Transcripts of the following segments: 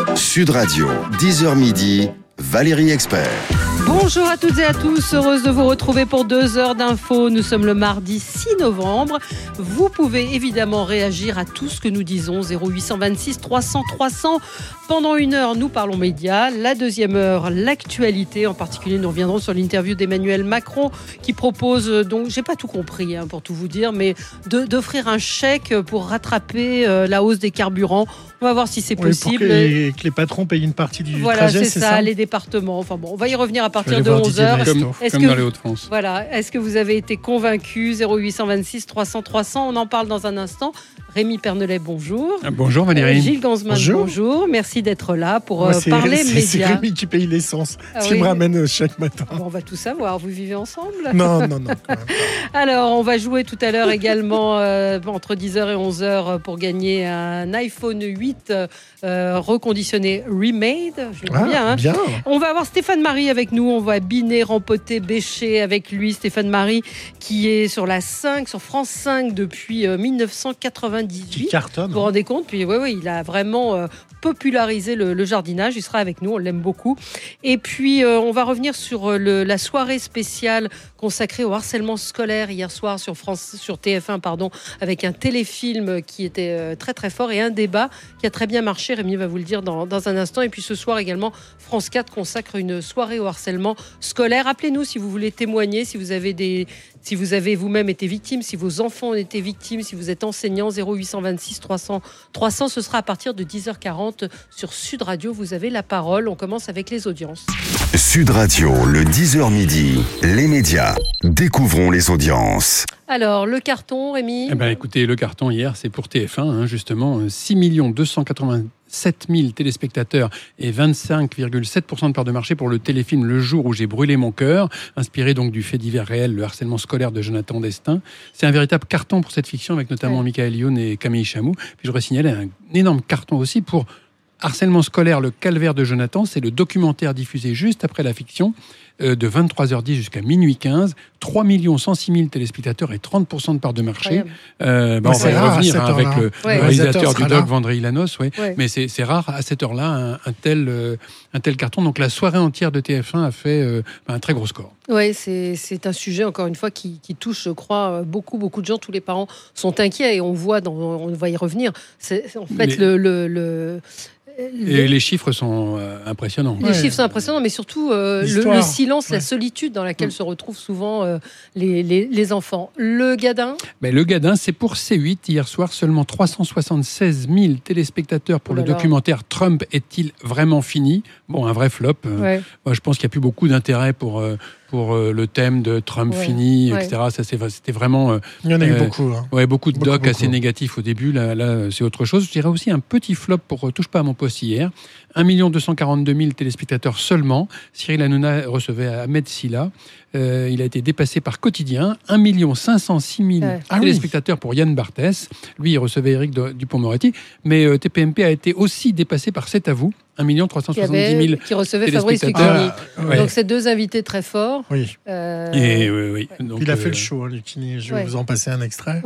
Sud Radio, 10h midi, Valérie Expert. Bonjour à toutes et à tous, heureuse de vous retrouver pour 2 heures d'infos. Nous sommes le mardi 6 novembre. Vous pouvez évidemment réagir à tout ce que nous disons. 0826 300 300. Pendant 1 heure, nous parlons médias. La deuxième heure, l'actualité. En particulier, nous reviendrons sur l'interview d'Emmanuel Macron qui propose, donc j'ai pas tout compris pour tout vous dire, mais d'offrir un chèque pour rattraper la hausse des carburants. On va voir si c'est possible. Pour que les patrons payent une partie du trajet, c'est ça, les départements. Enfin bon, on va y revenir à partir de 11h. Comme dans les Hauts-de-France. Voilà. Est-ce que vous avez été convaincus? 0826 300 300. On en parle dans un instant. Rémi Pernelet, bonjour. Bonjour Valérie. Gilles Ganzmann, bonjour. Merci d'être là pour parler médias. C'est Rémi qui paye l'essence, qui me ramène chaque matin. Bon, on va tout savoir. Vous vivez ensemble? Non. Quand même. Alors, on va jouer tout à l'heure également entre 10h et 11h pour gagner un iPhone 8 reconditionné Remade. Bien. On va avoir Stéphane Marie avec nous. On va biner, rempoter, bêcher avec lui. Stéphane Marie qui est sur la 5, sur France 5 depuis 1998. Qui cartonne. Vous vous rendez compte? Puis oui, il a vraiment popularisé le jardinage. Il sera avec nous, on l'aime beaucoup. Et puis, on va revenir sur la soirée spéciale consacrée au harcèlement scolaire hier soir sur TF1, avec un téléfilm qui était très très fort et un débat qui a très bien marché. Rémi va vous le dire dans un instant. Et puis ce soir également, France 4 consacre une soirée au harcèlement scolaire. Appelez-nous si vous voulez témoigner, si vous avez vous-même été victime, si vos enfants ont été victimes, si vous êtes enseignant. 0826 300 300. Ce sera à partir de 10h40 sur Sud Radio. Vous avez la parole. On commence avec les audiences. Sud Radio, le 10h midi, les médias. Découvrons les audiences. Alors, le carton, Rémi? Écoutez, le carton hier, c'est pour TF1, justement. 6 287 000 téléspectateurs et 25,7% de part de marché pour le téléfilm Le jour où j'ai brûlé mon cœur, inspiré donc du fait divers réel, le harcèlement scolaire de Jonathan Destin. C'est un véritable carton pour cette fiction, avec notamment Michael Youn et Camille Chamou. Puis je voudrais signaler un énorme carton aussi pour Harcèlement scolaire, le calvaire de Jonathan. C'est le documentaire diffusé juste après la fiction, de 23h10 jusqu'à minuit 15. 3 106 000 téléspectateurs et 30% de part de marché. On va y revenir avec le réalisateur du doc, Vandré Ilanos. Mais c'est rare à cette heure-là, un tel carton. Donc la soirée entière de TF1 a fait un très gros score. Oui, c'est un sujet, encore une fois, qui touche, je crois, beaucoup de gens. Tous les parents sont inquiets et on va y revenir. En fait, Et les chiffres sont impressionnants. Les chiffres sont impressionnants, mais surtout le silence, la solitude dans laquelle se retrouvent souvent les enfants. Le Gadin? Le Gadin, c'est pour C8. Hier soir, seulement 376 000 téléspectateurs pour le documentaire « Trump est-il vraiment fini ?» Bon, un vrai flop. Moi, je pense qu'il n'y a plus beaucoup d'intérêt pour le thème de Trump fini, etc. Ça, c'était vraiment... Il y en a eu beaucoup. Beaucoup de docs assez négatifs au début. Là, c'est autre chose. Je dirais aussi un petit flop pour Touche pas à mon poste hier. 1 242 000 téléspectateurs seulement. Cyril Hanouna recevait Ahmed Silla. Il a été dépassé par Quotidien. 1 506 000 téléspectateurs pour Yann Barthès. Lui, il recevait Éric Dupond-Moretti. Mais TPMP a été aussi dépassé par C'est à vous. 1 370 000 qui recevait Fabrice Lucchini. Donc, c'est deux invités très forts. Oui. Donc, il a fait le show, Lucchini. Je vais vous en passer un extrait.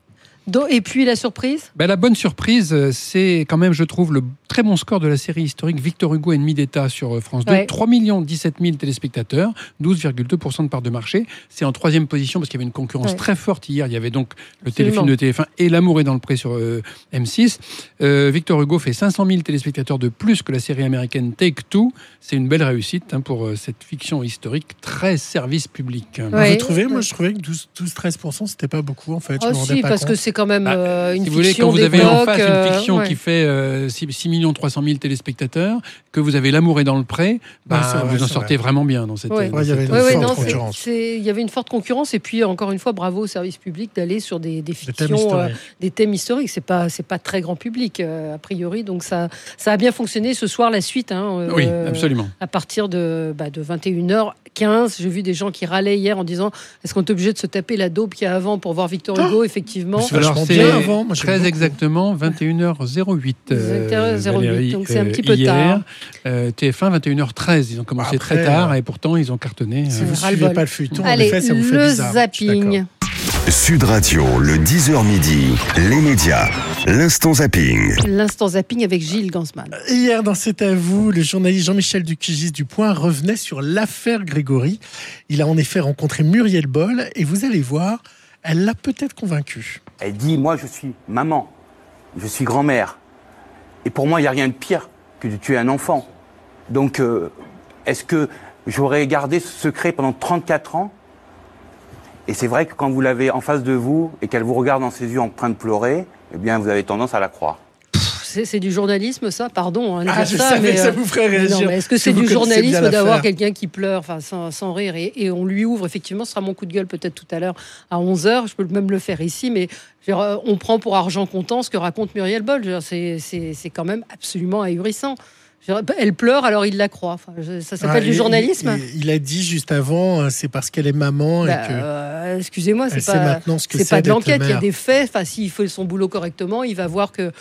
Et puis la surprise? La bonne surprise, c'est quand même, je trouve, le très bon score de la série historique Victor Hugo, Ennemi d'État sur France 2. 3 17 000 téléspectateurs, 12,2% de part de marché. C'est en 3e position parce qu'il y avait une concurrence très forte hier. Il y avait donc le téléfilm de TF1 et L'amour est dans le pré sur M6. Victor Hugo fait 500 000 téléspectateurs de plus que la série américaine Take Two. C'est une belle réussite pour cette fiction historique très service public. Vous trouvez? Moi, je trouvais que 12-13%, c'était pas beaucoup, en fait. Parce que c'est quand même une si fiction. vous voulez, quand vous avez en face une fiction qui fait 6 300 000 téléspectateurs, que vous avez L'amour est dans le pré, vous en sortez vraiment bien dans cette. Il y avait une forte concurrence. Il y avait une forte concurrence, et puis encore une fois, bravo au service public d'aller sur des fictions, des thèmes historiques. C'est pas très grand public a priori, donc ça a bien fonctionné. Ce soir, la suite. Oui, absolument. À partir de 21h15, j'ai vu des gens qui râlaient hier en disant: est-ce qu'on est obligé de se taper la dope qu'il y a avant pour voir Victor Hugo? Effectivement. Alors c'est très exactement 21h08. Donc c'est un petit peu hier, tard. TF1 21h13. Ils ont commencé très tard et pourtant ils ont cartonné. Si vous ne suivez pas le feuilleton, allez, en effet, ça vous fait bizarre. Le zapping. Sud Radio, le 10h midi, les médias, l'instant zapping. L'instant zapping avec Gilles Gansman. Hier, dans C'est à vous, le journaliste Jean-Michel Ducugis du Point revenait sur l'affaire Grégory. Il a en effet rencontré Muriel Boll et vous allez voir, elle l'a peut-être convaincu. Elle dit, moi je suis maman, je suis grand-mère. Et pour moi, il n'y a rien de pire que de tuer un enfant. Donc, est-ce que j'aurais gardé ce secret pendant 34 ans ? Et c'est vrai que quand vous l'avez en face de vous et qu'elle vous regarde dans ses yeux en train de pleurer, eh bien, vous avez tendance à la croire. C'est du journalisme, ça, pardon. Je savais que ça vous ferait réagir. Non, mais est-ce que c'est du journalisme d'avoir quelqu'un qui pleure sans rire et on lui ouvre, effectivement, ce sera mon coup de gueule peut-être tout à l'heure à 11h, je peux même le faire ici, mais on prend pour argent comptant ce que raconte Muriel Boll. C'est quand même absolument ahurissant. Elle pleure, alors il la croit. Ça s'appelle du journalisme. Il a dit juste avant, c'est parce qu'elle est maman. Excusez-moi, c'est pas de l'enquête. Il y a des faits. S'il fait son boulot correctement, il va voir que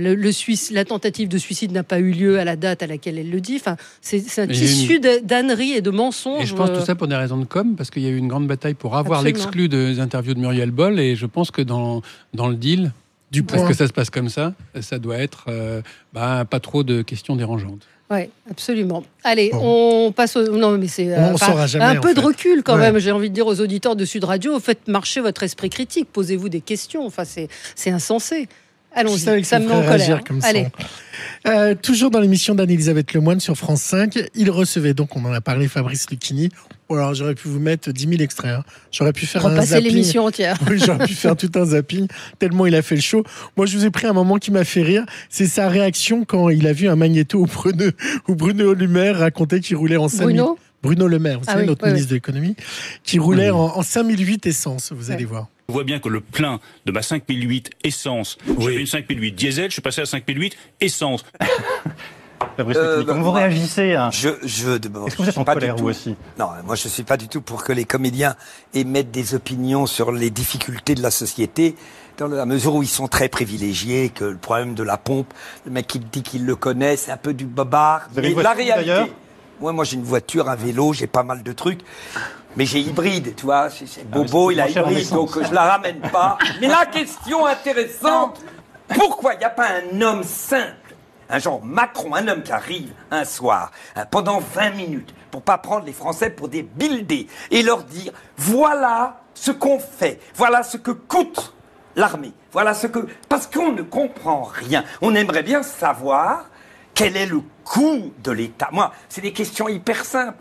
la tentative de suicide n'a pas eu lieu à la date à laquelle elle le dit. C'est un tissu d'âneries et de mensonges. Et je pense tout ça pour des raisons de com, parce qu'il y a eu une grande bataille pour avoir l'exclu des interviews de Muriel Boll, et je pense que dans le deal. Parce que ça se passe comme ça doit être pas trop de questions dérangeantes. Oui, absolument. Allez, on passe au... Non, mais c'est saura jamais, un peu de recul quand même. Ouais. J'ai envie de dire aux auditeurs de Sud Radio, faites marcher votre esprit critique, posez-vous des questions. C'est insensé. Allons-y, ça me met en colère. Allez. Toujours dans l'émission d'Anne-Elisabeth Lemoine sur France 5, il recevait donc, on en a parlé, Fabrice Lucchini. Alors j'aurais pu vous mettre 10 000 extraits. J'aurais pu faire un zapping. L'émission entière. Oui, j'aurais pu faire tout un zapping, tellement il a fait le show. Moi, je vous ai pris un moment qui m'a fait rire. C'est sa réaction quand il a vu un magnéto où Bruno Le Maire racontait qu'il roulait en 5000. Bruno Le Maire, vous savez, notre ministre de l'économie, qui roulait en 5008 essence, vous allez voir. On voit bien que le plein de ma 5008 essence, j'ai une 5008 diesel, je suis passé à 5008 essence. Comment vous réagissez Est-ce que vous êtes en colère, vous aussi? Non, moi je suis pas du tout pour que les comédiens émettent des opinions sur les difficultés de la société, dans la mesure où ils sont très privilégiés, que le problème de la pompe, le mec qui dit qu'il le connaît, c'est un peu du bobard. Vous avez une voiture, la réalité, d'ailleurs moi j'ai une voiture, un vélo, j'ai pas mal de trucs. Mais j'ai hybride, tu vois, c'est Bobo, il a hybride, donc je la ramène pas. Mais la question intéressante, pourquoi il n'y a pas un homme simple, un genre Macron, un homme qui arrive un soir, pendant 20 minutes, pour pas prendre les Français pour des bildés, et leur dire, voilà ce qu'on fait, voilà ce que coûte l'armée, voilà ce que... Parce qu'on ne comprend rien. On aimerait bien savoir quel est le coût de l'État. Moi, c'est des questions hyper simples.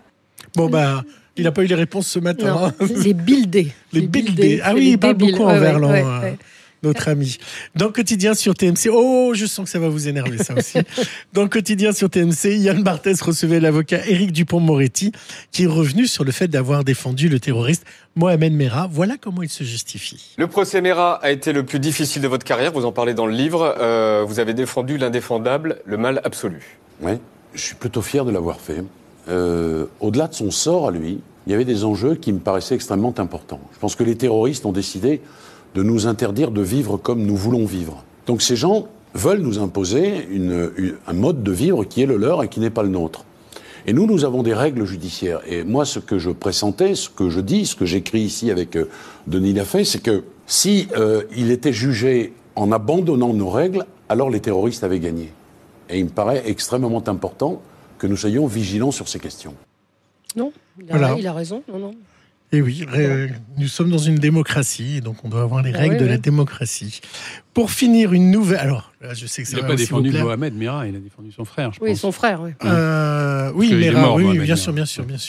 Il n'a pas eu les réponses ce matin. Non, les bildés. Les bildés. Ah oui, il parle beaucoup en verlan, notre ami. Dans le quotidien sur TMC, je sens que ça va vous énerver, ça aussi. Dans le quotidien sur TMC, Yann Barthès recevait l'avocat Éric Dupond-Moretti, qui est revenu sur le fait d'avoir défendu le terroriste Mohamed Merah. Voilà comment il se justifie. Le procès Merah a été le plus difficile de votre carrière, vous en parlez dans le livre. Vous avez défendu l'indéfendable, le mal absolu. Oui, je suis plutôt fier de l'avoir fait. Au-delà de son sort à lui, il y avait des enjeux qui me paraissaient extrêmement importants. Je pense que les terroristes ont décidé de nous interdire de vivre comme nous voulons vivre. Donc ces gens veulent nous imposer un mode de vivre qui est le leur et qui n'est pas le nôtre. Et nous avons des règles judiciaires. Et moi, ce que je pressentais, ce que je dis, ce que j'écris ici avec Denis Lafay, c'est que si il était jugé en abandonnant nos règles, alors les terroristes avaient gagné. Et il me paraît extrêmement important que nous soyons vigilants sur ces questions. Non, il a raison. Non. Et oui, nous sommes dans une démocratie, donc on doit avoir les règles de la démocratie. Pour finir, une nouvelle... Alors, là, je sais que ça il n'a pas défendu Mohamed Merah, il a défendu son frère, je pense. Oui, son frère, oui. Oui, Merah, oui, bien sûr.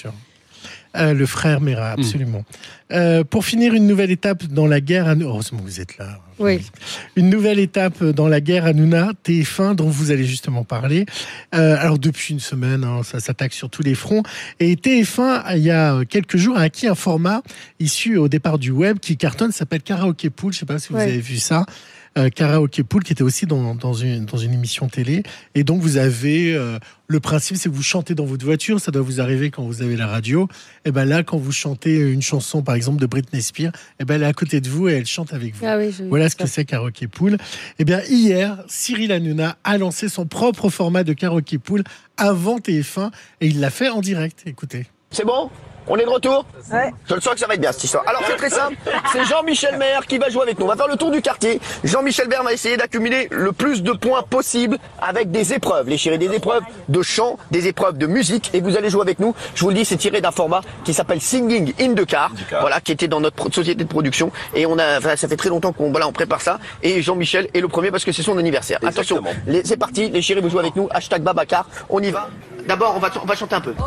Le frère Merah, absolument. Pour finir, une nouvelle étape dans la guerre... Heureusement que vous êtes là. Oui. Une nouvelle étape dans la guerre Hanouna, TF1, dont vous allez justement parler. Alors, depuis une semaine, ça s'attaque sur tous les fronts. Et TF1, il y a quelques jours, a acquis un format issu au départ du web qui cartonne, s'appelle Karaoké Pool. Je ne sais pas si vous avez vu ça. Karaoké Pool, qui était aussi dans une émission télé. Et donc, vous avez... le principe, c'est que vous chantez dans votre voiture. Ça doit vous arriver quand vous avez la radio. Et bien là, quand vous chantez une chanson, par exemple, de Britney Spears, et ben elle est à côté de vous et elle chante avec vous. Ah oui, voilà ce que c'est Karaoké Pool. Et bien, hier, Cyril Hanouna a lancé son propre format de Karaoké Pool avant TF1. Et il l'a fait en direct. Écoutez. C'est bon ? On est de retour ? Ouais. Je le sens que ça va être bien cette histoire. Alors c'est très simple, c'est Jean-Michel Maire qui va jouer avec nous. On va faire le tour du quartier. Jean-Michel Maire va essayer d'accumuler le plus de points possible avec des épreuves. Les chéris, des épreuves de chant, des épreuves de musique. Et vous allez jouer avec nous. Je vous le dis, c'est tiré d'un format qui s'appelle Singing in the Car. Voilà, qui était dans notre société de production. Et ça fait très longtemps qu'on prépare ça. Et Jean-Michel est le premier parce que c'est son anniversaire. Exactement. Attention, c'est parti. Les chéris, vous jouez avec nous. #Babacar. On y va. D'abord, on va chanter un peu.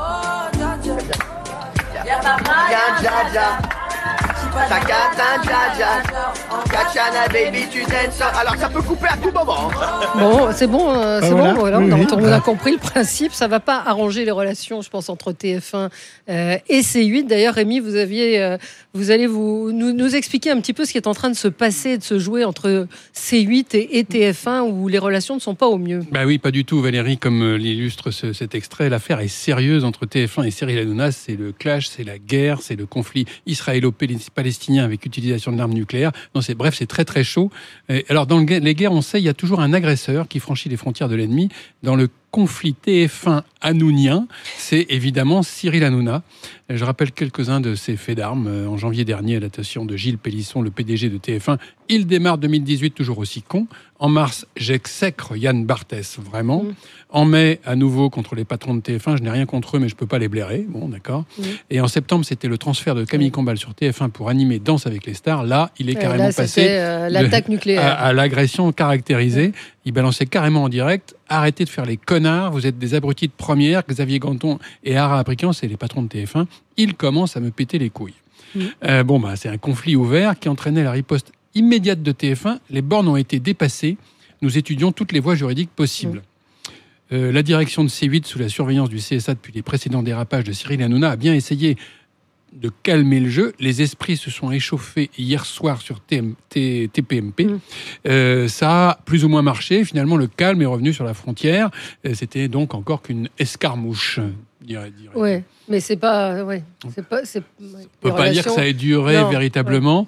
Alors ça peut couper à tout moment. Bon, c'est bon, voilà. bon. Voilà, Oui, on a compris le principe. Ça va pas arranger les relations, je pense, entre TF1 et C8. D'ailleurs, Rémi, vous allez nous expliquer un petit peu ce qui est en train de se passer, de se jouer entre C8 et TF1, où les relations ne sont pas au mieux. Bah oui, pas du tout, Valérie, comme l'illustre cet extrait. L'affaire est sérieuse entre TF1 et Cyril Hanouna. C'est le clash, c'est la guerre, c'est le conflit israélo-palestinien avec utilisation de l'arme nucléaire. Non, c'est très très chaud. Alors dans les guerres, on sait, il y a toujours un agresseur qui franchit les frontières de l'ennemi. Dans le conflit TF1 hanounien, c'est évidemment Cyril Hanouna. Je rappelle quelques-uns de ces faits d'armes. En janvier dernier, à l'attention de Gilles Pélisson, le PDG de TF1, il démarre 2018 toujours aussi con. En mars, j'exècre Yann Barthès, vraiment. En mai, à nouveau, contre les patrons de TF1, je n'ai rien contre eux, mais je ne peux pas les blairer. Bon, d'accord. Et en septembre, c'était le transfert de Camille Combal sur TF1 pour animer Danse avec les stars. Là, il est carrément passé l'attaque nucléaire. à l'agression caractérisée. Il balançait carrément en direct. Arrêtez de faire les connards, vous êtes des abrutis de première. Xavier Ganton et Ara Aprikian, c'est les patrons de TF1. Ils commencent à me péter les couilles. C'est un conflit ouvert qui entraînait la riposte immédiate de TF1. Les bornes ont été dépassées. Nous étudions toutes les voies juridiques possibles. La direction de C8, sous la surveillance du CSA depuis les précédents dérapages de Cyril Hanouna, a bien essayé de calmer le jeu. Les esprits se sont échauffés hier soir sur TPMP. Ça a plus ou moins marché. Finalement, le calme est revenu sur la frontière. C'était donc encore qu'une escarmouche, dirait. Ouais, mais c'est pas... Ouais, on peut pas dire que ça ait duré véritablement.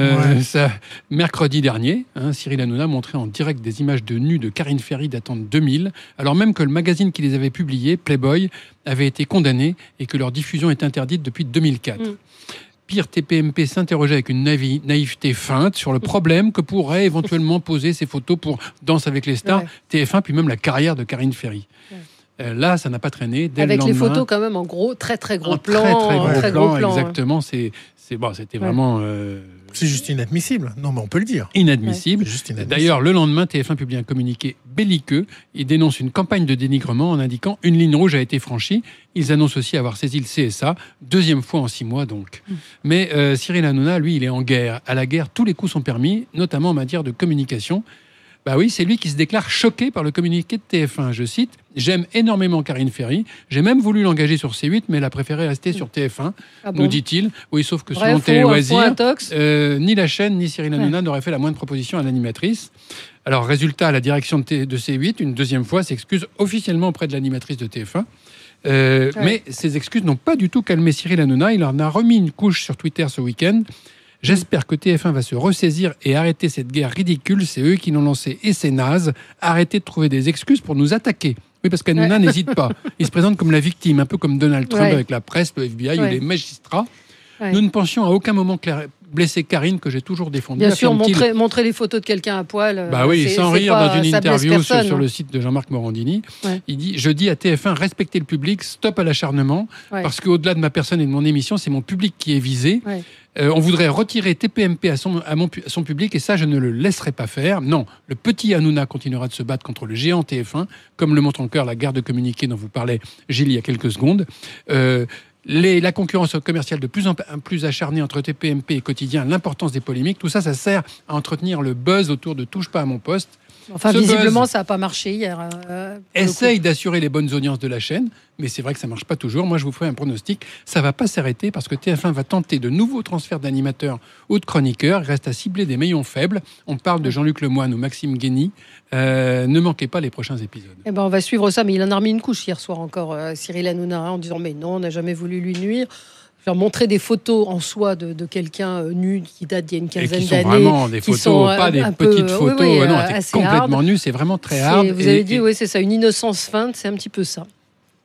Mercredi dernier, Cyril Hanouna montrait en direct des images de nus de Karine Ferry datant de 2000, alors même que le magazine qui les avait publiées, Playboy, avait été condamné et que leur diffusion est interdite depuis 2004. Pire, TPMP s'interrogeait avec une naïveté feinte sur le problème que pourraient éventuellement poser ces photos pour Danse avec les stars, TF1, puis même la carrière de Karine Ferry. Là, ça n'a pas traîné. Dès avec le lendemain, les photos quand même en gros, très gros plan. Très gros plan, exactement. C'était vraiment... C'est juste inadmissible. Non, mais on peut le dire. Inadmissible. Juste inadmissible. D'ailleurs, le lendemain, TF1 publie un communiqué belliqueux. Il dénonce une campagne de dénigrement en indiquant une ligne rouge a été franchie. Ils annoncent aussi avoir saisi le CSA, deuxième fois en 6 mois donc. Mais Cyril Hanouna, lui, il est en guerre. À la guerre, tous les coups sont permis, notamment en matière de communication. Bah oui, c'est lui qui se déclare choqué par le communiqué de TF1. Je cite, « J'aime énormément Karine Ferry. J'ai même voulu l'engager sur C8, mais elle a préféré rester sur TF1, nous dit-il. Oui, sauf que selon Télé Loisirs, ni la chaîne, ni Cyril Hanouna n'auraient fait la moindre proposition à l'animatrice. Alors, résultat, la direction de C8, une deuxième fois, s'excuse officiellement auprès de l'animatrice de TF1. Mais ces excuses n'ont pas du tout calmé Cyril Hanouna. Il en a remis une couche sur Twitter ce week-end. J'espère que TF1 va se ressaisir et arrêter cette guerre ridicule. C'est eux qui l'ont lancée et c'est naze. Arrêtez de trouver des excuses pour nous attaquer. Oui, parce qu'Hanouna n'hésite pas. Il se présente comme la victime, un peu comme Donald Trump avec la presse, le FBI ou les magistrats. Nous ne pensions à aucun moment blesser Karine, que j'ai toujours défendu. Bien sûr, montrer les photos de quelqu'un à poil. Bah oui, sans rire, dans une interview sur le site de Jean-Marc Morandini, il dit « Je dis à TF1, respectez le public, stop à l'acharnement, parce qu'au-delà de ma personne et de mon émission, c'est mon public qui est visé. On voudrait retirer TPMP à son public et ça, je ne le laisserai pas faire. Non, le petit Hanouna continuera de se battre contre le géant TF1, comme le montre encore la guerre de communiqué dont vous parlait Gilles il y a quelques secondes. La concurrence commerciale de plus en plus acharnée entre TPMP et Quotidien, l'importance des polémiques, tout ça, ça sert à entretenir le buzz autour de Touche pas à mon poste. Enfin, visiblement, ça n'a pas marché hier. Essaye d'assurer les bonnes audiences de la chaîne, mais c'est vrai que ça ne marche pas toujours. Moi, je vous ferai un pronostic. Ça ne va pas s'arrêter parce que TF1 va tenter de nouveaux transferts d'animateurs ou de chroniqueurs. Il reste à cibler des maillons faibles. On parle de Jean-Luc Lemoyne ou Maxime Guény. Ne manquez pas les prochains épisodes. Eh ben, on va suivre ça, mais il en a remis une couche hier soir encore, Cyril Hanouna, en disant « Mais non, on n'a jamais voulu lui nuire ». Leur montrer des photos en soi de quelqu'un nu qui date d'il y a une quinzaine d'années. Vraiment des photos, pas des petites photos. Non, elle était complètement nue, c'est vraiment très hard. Vous avez dit, oui, c'est ça, une innocence feinte, c'est un petit peu ça.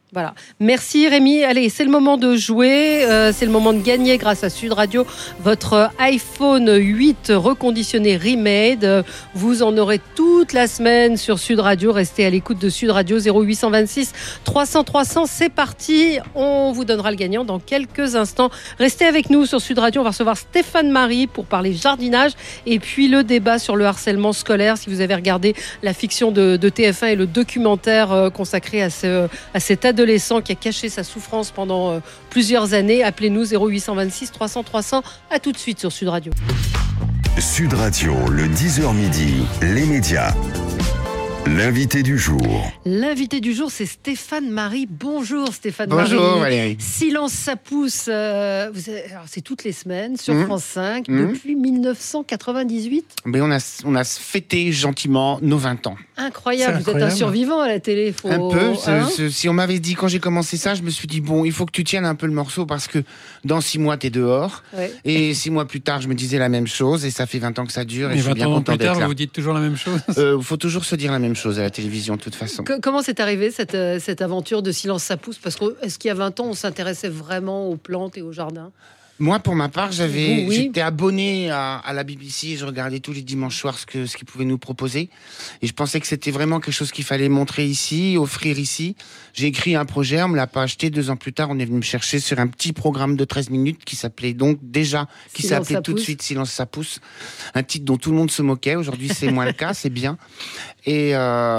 Voilà. Merci Rémi. Allez, c'est le moment de jouer. C'est le moment de gagner grâce à Sud Radio votre iPhone 8 reconditionné remade. Vous en aurez toute la semaine sur Sud Radio. Restez à l'écoute de Sud Radio 0826 300 300. C'est parti. On vous donnera le gagnant dans quelques instants. Restez avec nous sur Sud Radio. On va recevoir Stéphane Marie pour parler jardinage et puis le débat sur le harcèlement scolaire. Si vous avez regardé la fiction de TF1 et le documentaire consacré à cet adolescent qui a caché sa souffrance pendant plusieurs années. Appelez-nous 0826 300 300. À tout de suite sur Sud Radio. Sud Radio, le 10h midi, les médias. L'invité du jour. L'invité du jour, c'est Stéphane Marie. Bonjour Stéphane Bonjour, Marie. Valérie. Silence ça pousse. Alors, c'est toutes les semaines sur France 5 depuis 1998. Mais on a fêté gentiment nos 20 ans. Incroyable, vous êtes un survivant à la télé. Un peu. Si on m'avait dit quand j'ai commencé ça, je me suis dit bon, il faut que tu tiennes un peu le morceau parce que dans 6 mois, t'es dehors. Ouais. Et 6 mois plus tard, je me disais la même chose et ça fait 20 ans que ça dure. Et je suis bien content d'être là. 20 ans plus tard, vous dites toujours la même chose. Faut toujours se dire la même chose à la télévision de toute façon. Comment c'est arrivé cette aventure de Silence ça pousse? Parce que est-ce qu'il y a 20 ans, on s'intéressait vraiment aux plantes et aux jardins? Moi, pour ma part, j'étais abonné à la BBC et je regardais tous les dimanches soirs ce qu'ils pouvaient nous proposer. Et je pensais que c'était vraiment quelque chose qu'il fallait montrer ici, offrir ici. J'ai écrit un projet, on me l'a pas acheté. 2 ans plus tard, on est venu me chercher sur un petit programme de 13 minutes qui s'appelait tout de suite Silence ça pousse. Un titre dont tout le monde se moquait. Aujourd'hui, c'est moins le cas, c'est bien. Et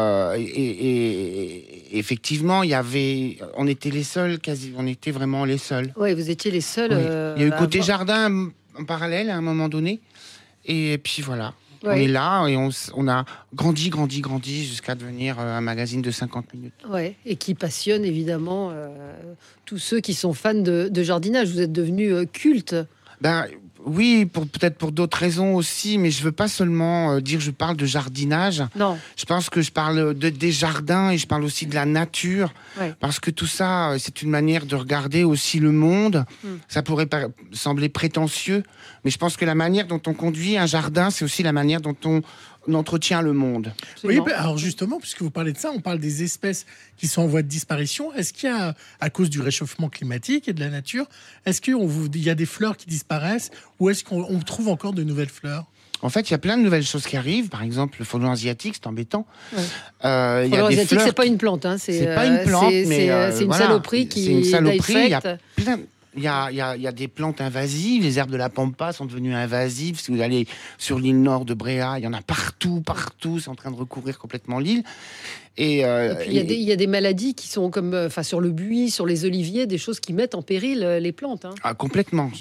effectivement, on était les seuls, on était vraiment les seuls. Oui, vous étiez les seuls. Oui. Il y a eu côté jardin en parallèle à un moment donné. Et puis voilà. Ouais. On est là et on a grandi jusqu'à devenir un magazine de 50 minutes. Ouais, et qui passionne évidemment tous ceux qui sont fans de jardinage. Vous êtes devenu culte. Oui, peut-être pour d'autres raisons aussi, mais je veux pas seulement dire je parle de jardinage. Non. Je pense que je parle des jardins et je parle aussi de la nature, parce que tout ça, c'est une manière de regarder aussi le monde. Ça pourrait sembler prétentieux, mais je pense que la manière dont on conduit un jardin, c'est aussi la manière dont on entretient le monde. Oui, alors justement, puisque vous parlez de ça, on parle des espèces qui sont en voie de disparition. Est-ce qu'il y a, à cause du réchauffement climatique et de la nature, est-ce qu'il y a des fleurs qui disparaissent ou est-ce qu'on trouve encore de nouvelles fleurs? En fait, il y a plein de nouvelles choses qui arrivent. Par exemple, le frelon asiatique, c'est embêtant. Ouais. Le frelon asiatique, c'est pas une plante. Hein. C'est pas une plante, mais c'est une saloperie qui. C'est une saloperie. Il y a plein. Il y a des plantes invasives. Les herbes de la pampa sont devenues invasives. Si vous allez sur l'île nord de Bréa, il y en a partout. C'est en train de recouvrir complètement l'île. Et puis il y a des maladies qui sont comme, sur le buis, sur les oliviers, des choses qui mettent en péril les plantes. Hein. Ah, complètement.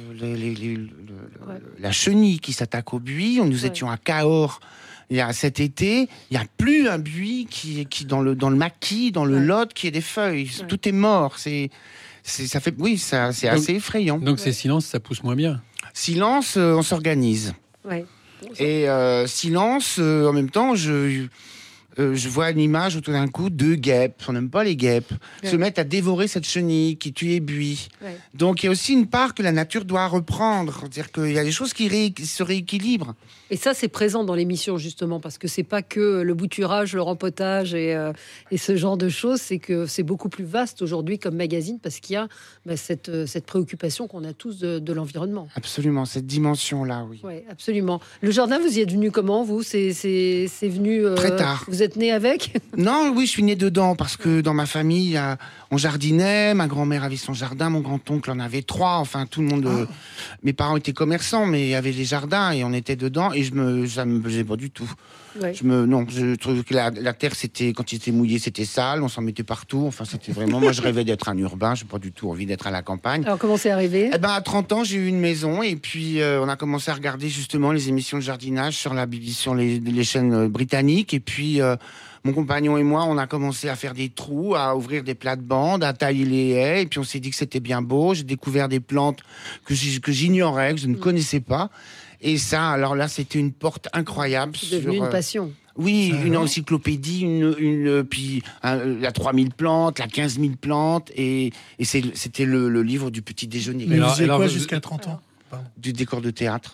La chenille qui s'attaque au buis. Nous étions à Cahors. Cet été, il n'y a plus un buis qui dans le maquis, dans le Lot, qui ait des feuilles. Ouais. Tout est mort. C'est assez effrayant. Donc c'est silence, ça pousse moins bien. Silence, on s'organise. Ouais. Et silence, en même temps, je vois une image tout d'un coup de guêpes. On n'aime pas les guêpes. Se mettent à dévorer cette chenille qui tue les buis. Ouais. Donc il y a aussi une part que la nature doit reprendre. C'est-à-dire qu'il y a des choses qui se rééquilibrent. Et ça, c'est présent dans l'émission, justement, parce que c'est pas que le bouturage, le rempotage et ce genre de choses, c'est que c'est beaucoup plus vaste aujourd'hui comme magazine, parce qu'il y a cette préoccupation qu'on a tous de l'environnement. Absolument, cette dimension-là, oui. Oui, absolument. Le jardin, vous y êtes venu comment, vous? C'est venu... Très tard. Vous êtes né avec? Non, oui, je suis né dedans, parce que dans ma famille, on jardinait, ma grand-mère avait son jardin, mon grand-oncle en avait 3, enfin, tout le monde... Mes parents étaient commerçants, mais il y avait les jardins, et on était dedans, et ça me plaisait pas du tout. Ouais. Je trouvais que la terre, quand il était mouillé, c'était sale, on s'en mettait partout. Enfin, c'était vraiment... Moi, je rêvais d'être un urbain, j'ai pas du tout envie d'être à la campagne. Alors, comment c'est arrivé? À 30 ans, j'ai eu une maison, et puis on a commencé à regarder justement les émissions de jardinage sur la BBC, sur les chaînes britanniques, et puis... mon compagnon et moi, on a commencé à faire des trous, à ouvrir des plates-bandes, à tailler les haies. Et puis on s'est dit que c'était bien beau. J'ai découvert des plantes que j'ignorais, que je ne connaissais pas. Et ça, alors là, c'était une porte incroyable. C'est devenu une passion. Oui, une encyclopédie, puis la 3000 plantes, la 15 000 plantes. Et c'était le livre du petit déjeuner. Mais vous faisiez quoi jusqu'à 30 ans? Du décor de théâtre.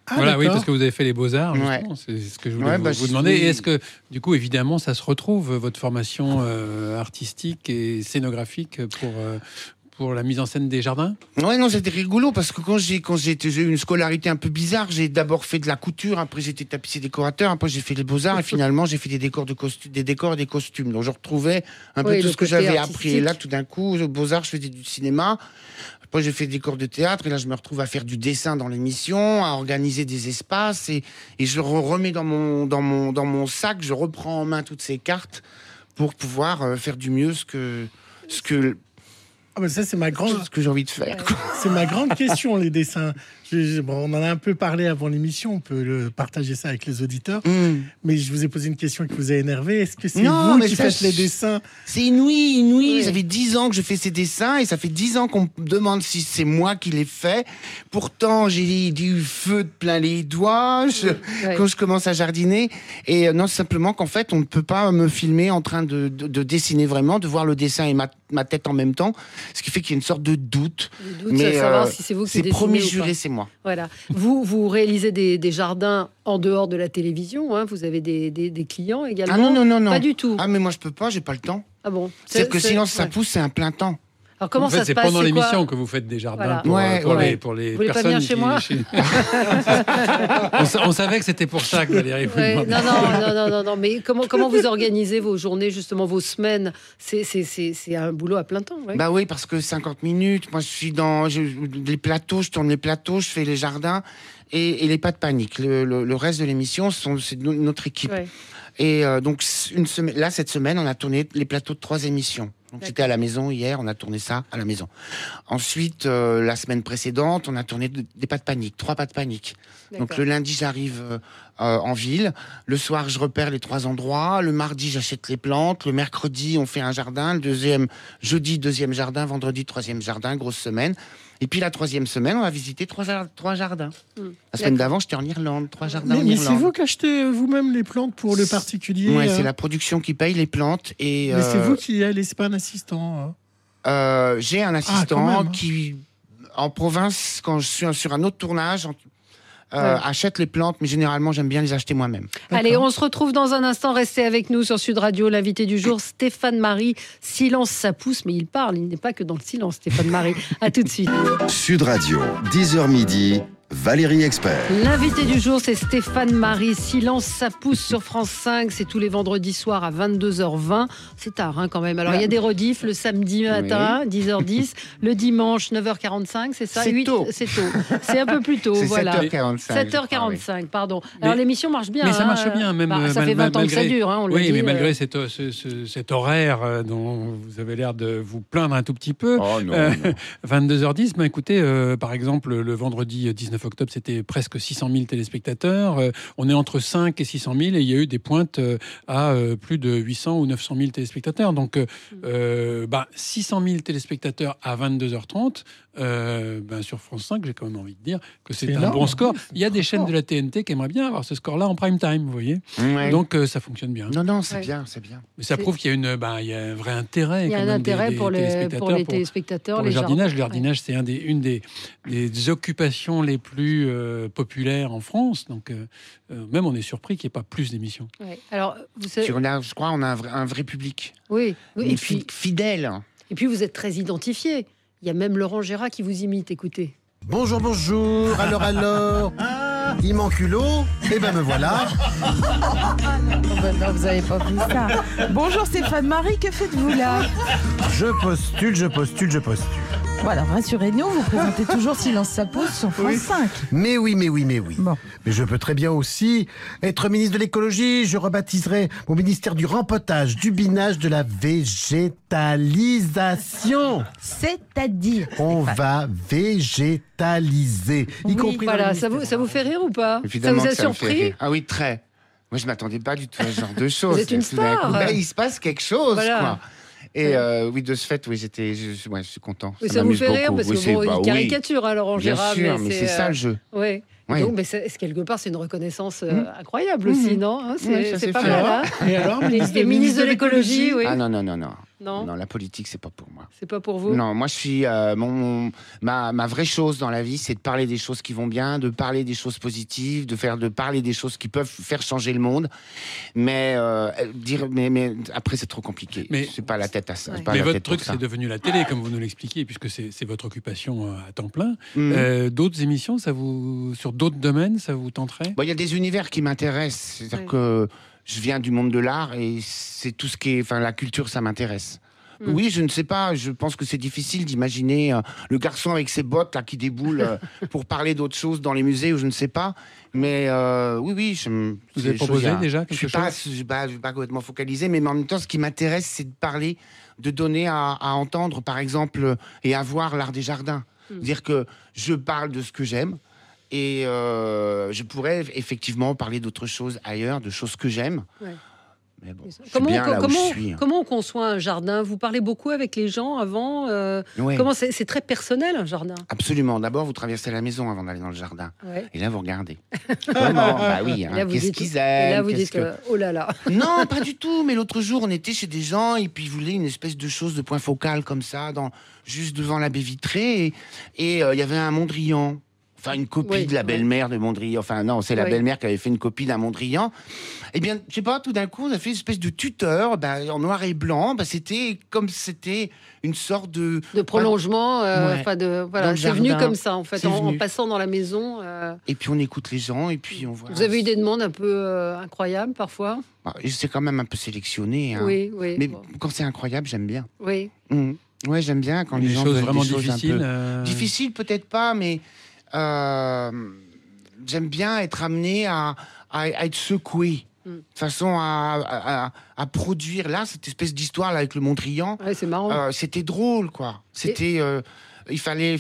Voilà, oui, parce que vous avez fait les Beaux-Arts, justement, c'est ce que je voulais vous demander. Et est-ce que, du coup, évidemment, ça se retrouve, votre formation artistique et scénographique pour la mise en scène des jardins? Ouais, non, c'était rigolo parce que quand j'ai eu une scolarité un peu bizarre, j'ai d'abord fait de la couture, après j'étais tapissier décorateur, après j'ai fait les beaux-arts et finalement j'ai fait des décors et des costumes. Donc je retrouvais un peu tout ce que j'avais appris. Et là, tout d'un coup, aux beaux-arts, je faisais du cinéma. Après, j'ai fait des décors de théâtre et là, je me retrouve à faire du dessin dans l'émission, à organiser des espaces et je le remets dans mon sac, je reprends en main toutes ces cartes pour pouvoir faire du mieux ce que ça, c'est ma grande... ce que j'ai envie de faire. C'est ma grande question, les dessins. On en a un peu parlé avant l'émission, on peut partager ça avec les auditeurs. Mais je vous ai posé une question qui vous a énervé. Est-ce que c'est vous qui faites les dessins? C'est inouï. Oui. Ça fait 10 ans que je fais ces dessins et ça fait 10 ans qu'on me demande si c'est moi qui les fais. Pourtant, j'ai du feu de plein les doigts quand je commence à jardiner. Et non, simplement qu'en fait, on ne peut pas me filmer en train de dessiner vraiment, de voir le dessin et ma tête en même temps. Ce qui fait qu'il y a une sorte de doute. Mais savoir si c'est vous qui dessinez promis ou juré, pas. c'est moi. Voilà. Vous réalisez des jardins en dehors de la télévision, hein. Vous avez des clients également? Ah non. Pas du tout. Ah mais moi je peux pas, j'ai pas le temps. Ah bon? C'est que sinon ça pousse, c'est un plein temps. Alors comment en fait, ça se passe? C'est pendant l'émission que vous faites des jardins pour les Vous voulez personnes pas venir chez moi? On savait que c'était pour ça que Valérie vous demandait. Non. Mais comment vous organisez vos journées, justement, vos semaines? C'est un boulot à plein temps. Ouais. Bah oui, parce que 50 minutes, moi je suis dans les plateaux, je tourne les plateaux, je fais les jardins et les pas de panique. Le reste de l'émission, c'est notre équipe. Ouais. Et donc cette semaine, on a tourné les plateaux de 3 émissions. Donc j'étais à la maison hier, on a tourné ça à la maison. Ensuite, la semaine précédente, on a tourné des pas de panique, 3 pas de panique. Donc le lundi, j'arrive en ville. Le soir, je repère les 3 endroits. Le mardi, j'achète les plantes. Le mercredi, on fait un jardin. Jeudi, 2e jardin. Vendredi, 3e jardin. Grosse semaine. Et puis la 3e semaine, on va visiter 3 jardins. La semaine d'avant, j'étais en Irlande, 3 jardins en Irlande. Mais c'est vous qui achetez vous-même les plantes pour le particulier? Oui, c'est la production qui paye les plantes. Mais c'est vous qui allez, c'est pas un assistant? J'ai un assistant qui, en province, quand je suis sur un autre tournage, achète les plantes, mais généralement, j'aime bien les acheter moi-même. Allez, on se retrouve dans un instant. Restez avec nous sur Sud Radio. L'invité du jour, Stéphane Marie. Silence, ça pousse, mais il parle. Il n'est pas que dans le silence, Stéphane Marie. À tout de suite. Sud Radio, 10h midi. Valérie Expert. L'invité du jour, c'est Stéphane Marie. Silence, ça pousse sur France 5. C'est tous les vendredis soirs à 22h20. C'est tard, hein, quand même. Alors, il y a des rediffs le samedi matin, 10h10. Le dimanche, 9h45, c'est ça? C'est tôt. C'est tôt. C'est un peu plus tôt, c'est voilà. 7h45. 7h45, pardon. Alors, l'émission marche bien. Mais ça marche bien, même. Ça fait 20 ans que ça dure, hein, on le dit. Mais malgré cet horaire dont vous avez l'air de vous plaindre un tout petit peu. Oh, non. 22h10, écoutez, par exemple, le vendredi 19 octobre, c'était presque 600 000 téléspectateurs. On est entre 5 et 600 000 et il y a eu des pointes à plus de 800 ou 900 000 téléspectateurs. Donc, 600 000 téléspectateurs à 22h30, sur France 5, j'ai quand même envie de dire que c'est un bon score. Il y a des chaînes de la TNT qui aimeraient bien avoir ce score-là en prime time, vous voyez. Ouais. Donc, ça fonctionne bien. Non, c'est bien. Mais ça prouve qu'il y a un vrai intérêt. Il y a un intérêt pour les téléspectateurs. Pour le jardinage. Le jardinage, c'est une des occupations les plus populaires en France. Donc, même on est surpris qu'il n'y ait pas plus d'émissions. Ouais. Alors, je crois qu'on a un vrai public. Oui. Et puis fidèle. Et puis, vous êtes très identifié. Il y a même Laurent Gérard qui vous imite. Écoutez. Bonjour. Alors. Il manque l'eau. Et me voilà. Non, vous n'avez pas vu ça. Bonjour Stéphane Marie, que faites-vous là? Je postule. Voilà, rassurez-nous, vous présentez toujours Silence ça pousse sur France 5. Mais oui. Bon. Mais je peux très bien aussi être ministre de l'écologie. Je rebaptiserai mon ministère du rempotage, du binage, de la végétalisation. C'est-à-dire? On va végétaliser. Oui, y compris voilà, ça vous fait rire ou pas? Évidemment, ça vous a surpris? Ah oui, très. Moi, je ne m'attendais pas du tout à ce genre de choses. Vous êtes une star. Il se passe quelque chose, quoi. Et de ce fait, je suis content. Ça vous fait rire parce que une caricature, Laurent Gérard. Bien sûr, mais c'est ça le jeu. Oui. Ouais. Donc, mais quelque part, c'est une reconnaissance incroyable aussi, non hein, c'est pas fait. mal. Hein Et alors, ministre de l'écologie, oui. Ah non. Non, la politique, c'est pas pour moi. c'est pas pour vous. Non, moi, je suis ma vraie chose dans la vie, c'est de parler des choses qui vont bien, de parler des choses positives, de parler des choses qui peuvent faire changer le monde. Mais mais après, c'est trop compliqué. Mais c'est pas la tête à ça. Ouais. Mais votre truc, c'est devenu la télé, comme vous nous l'expliquiez, puisque c'est votre occupation à temps plein. D'autres émissions, sur d'autres domaines, ça vous tenterait ? Il y a des univers qui m'intéressent. C'est-à-dire que je viens du monde de l'art et c'est tout ce qui est... la culture, ça m'intéresse. Oui, je ne sais pas. Je pense que c'est difficile d'imaginer le garçon avec ses bottes là, qui déboule pour parler d'autres choses dans les musées ou je ne sais pas. Mais oui. Vous avez proposé déjà quelque chose ? Je ne suis pas complètement focalisé, mais en même temps, ce qui m'intéresse, c'est de parler, de donner à entendre, par exemple, et à voir l'art des jardins. Dire que je parle de ce que j'aime. Et je pourrais effectivement parler d'autres choses ailleurs, de choses que j'aime. Ouais. Mais bon, comment on conçoit un jardin ? Vous parlez beaucoup avec les gens avant Comment c'est très personnel un jardin ? Absolument. D'abord, vous traversez la maison avant d'aller dans le jardin. Ouais. Et là, vous regardez. Comment ? Bah oui. Qu'est-ce qu'ils aiment ? Et là, vous dites oh là là. Non, pas du tout. Mais l'autre jour, on était chez des gens et puis ils voulaient une espèce de chose de point focal comme ça, juste devant la baie vitrée. Et il y avait un Mondrian. Enfin, une copie de la belle-mère de Mondrian. Enfin, non, c'est la belle-mère qui avait fait une copie d'un Mondrian. Eh bien, je sais pas, tout d'un coup, on a fait une espèce de tuteur, en noir et blanc. C'était une sorte de prolongement. C'est venu comme ça, en fait, en passant dans la maison. Et puis, on écoute les gens, et puis on voit... Vous avez eu des demandes un peu incroyables, parfois ? C'est quand même un peu sélectionné. Hein. Oui. Mais quand c'est incroyable, j'aime bien. Oui. Ouais, j'aime bien quand les gens choses veulent vraiment des choses difficiles. Difficiles, peut-être pas, mais... j'aime bien être amené à être secoué de façon à produire là cette espèce d'histoire là avec le Mondrian. C'est marrant. C'était drôle quoi. C'était il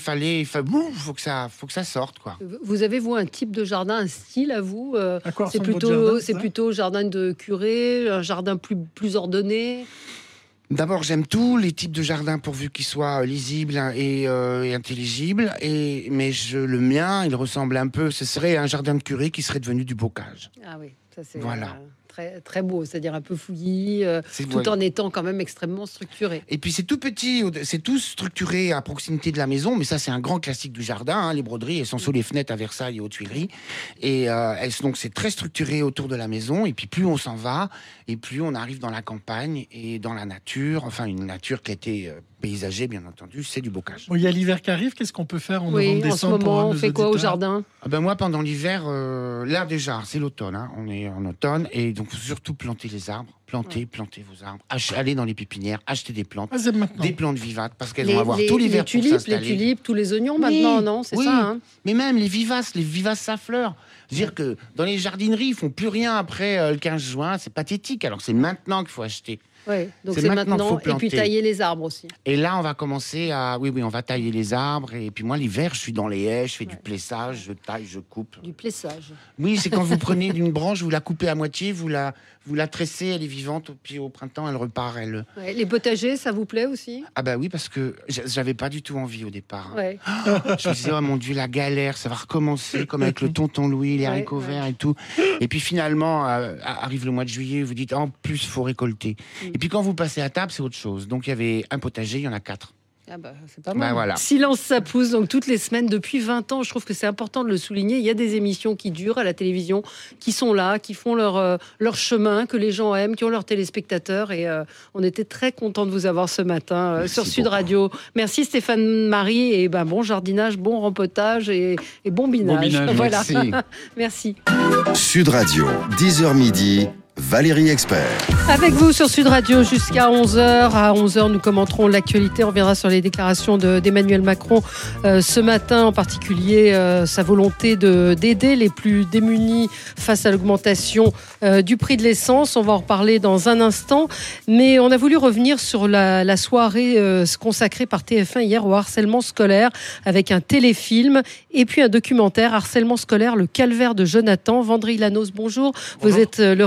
faut que ça sorte quoi. Vous avez un type de jardin, un style à vous c'est plutôt jardin de curé, un jardin plus ordonné. D'abord, j'aime tous les types de jardins pourvu qu'ils soient lisibles et intelligibles. Mais le mien, il ressemble un peu. Ce serait un jardin de curé qui serait devenu du bocage. Ah oui, ça c'est très, très beau, c'est-à-dire un peu fouillis, tout en étant quand même extrêmement structuré. Et puis c'est tout petit, c'est tout structuré à proximité de la maison, mais ça c'est un grand classique du jardin. Hein, les broderies, elles sont sous les fenêtres à Versailles et aux Tuileries. Et donc c'est très structuré autour de la maison. Et puis plus on s'en va, et plus on arrive dans la campagne et dans la nature. Enfin, une nature qui a été paysagée, bien entendu, c'est du bocage. Il y a l'hiver qui arrive, qu'est-ce qu'on peut faire en novembre, décembre? En ce moment, on fait quoi au jardin? Moi, pendant l'hiver, là déjà, c'est l'automne. Hein, on est en automne, et donc surtout planter les arbres. Plantez vos arbres. Allez dans les pépinières, achetez des plantes, des plantes vivates, parce qu'elles vont avoir tout l'hiver pour s'installer. Les tulipes, tous les oignons maintenant, non? C'est ça, hein. Mais même les vivaces ça fleure. C'est-à-dire que dans les jardineries, ils font plus rien après le 15 juin. C'est pathétique. Alors c'est maintenant qu'il faut acheter. Oui, donc c'est maintenant. Et puis tailler les arbres aussi. Et là, on va commencer à... Oui, on va tailler les arbres. Et puis moi, l'hiver, je suis dans les haies, je fais du plessage, je taille, je coupe. Du plessage. Oui, c'est quand vous prenez une branche, vous la coupez à moitié, vous la tressez, elle est vivante, puis au printemps, elle repart. Les potagers, ça vous plaît aussi? Ah bah oui, parce que j'avais pas du tout envie au départ. Ouais. Je me disais, oh mon Dieu, la galère, ça va recommencer, comme avec le tonton Louis, les haricots verts et tout. Et puis finalement, arrive le mois de juillet, vous dites, en plus, il faut récolter. Et puis quand vous passez à table, c'est autre chose. Donc il y avait un potager, il y en a 4. Ah c'est pas mal. Voilà. Silence ça pousse, donc toutes les semaines depuis 20 ans, je trouve que c'est important de le souligner. Il y a des émissions qui durent à la télévision, qui sont là, qui font leur chemin, que les gens aiment, qui ont leurs téléspectateurs. Et on était très contents de vous avoir ce matin sur Sud Radio. Merci Stéphane Marie, et bon jardinage, bon rempotage et bon binage. Voilà. Merci. Sud Radio, 10h midi. Valérie Expert. Avec vous sur Sud Radio jusqu'à 11h. À 11h, nous commenterons l'actualité. On reviendra sur les déclarations d'Emmanuel Macron ce matin, en particulier sa volonté d'aider les plus démunis face à l'augmentation du prix de l'essence. On va en reparler dans un instant. Mais on a voulu revenir sur la soirée consacrée par TF1 hier au harcèlement scolaire, avec un téléfilm et puis un documentaire, Harcèlement scolaire, le calvaire de Jonathan. Vendry Lanos, bonjour. Vous êtes le réalisateur